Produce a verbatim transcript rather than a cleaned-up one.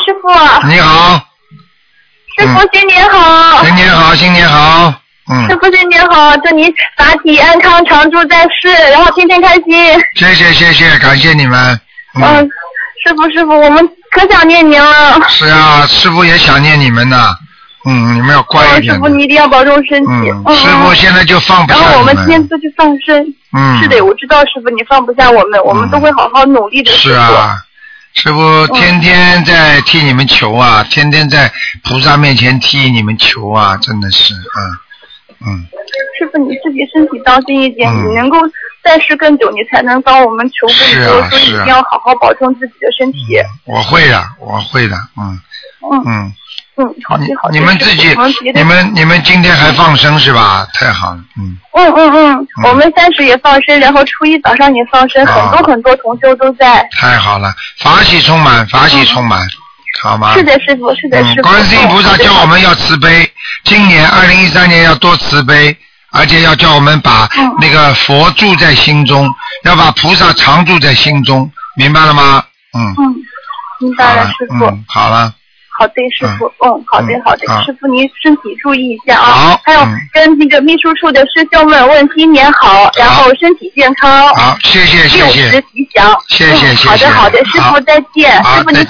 师傅。 你好。 师傅新年好。 新年好，新年好。嗯。 师傅新年好，祝你法体安康，常驻在世，然后天天开心。 谢谢谢谢，感谢你们。 嗯。嗯，师傅师傅，我们可想念您了。 是啊，师傅也想念你们呢。嗯，你们要乖一点。 师傅你一定要保重身体。 嗯。嗯师傅现在就放不下你们。 然后我们天天去放生。 嗯。 是的，我知道师傅你放不下我们，嗯、我们都会好好努力的。 是啊。师傅天天在替你们求啊，嗯、天天在菩萨面前替你们求啊，真的是，嗯嗯。 师傅你自己身体当心一点，嗯、你能够在世更久，你才能帮我们求更多，所以一定要好好保重自己的身体。 嗯、我会的，我会的，嗯嗯嗯嗯，好的好的。 你们自己，你们你们今天还放生是吧？太好了，嗯。 嗯嗯嗯，我们三十也放生，然后初一早上也放生，很多很多同修都在。 太好了，法喜充满，法喜充满，好吗？ 是的，师傅，是的，师傅。 观世音菩萨叫我们要慈悲，今年二零一三年要多慈悲，而且要叫我们把那个佛住在心中，要把菩萨常住在心中，明白了吗？嗯。 嗯，明白了，师傅。 嗯，好了。 好的，师傅，嗯，嗯好的，好的，嗯、师傅您身体注意一下啊。 好。 还有跟那个秘书处的师兄们问新年好，然后身体健康。 好，谢谢谢谢。 六十吉祥。 谢谢谢谢。 好的好的，师傅再见，师傅您。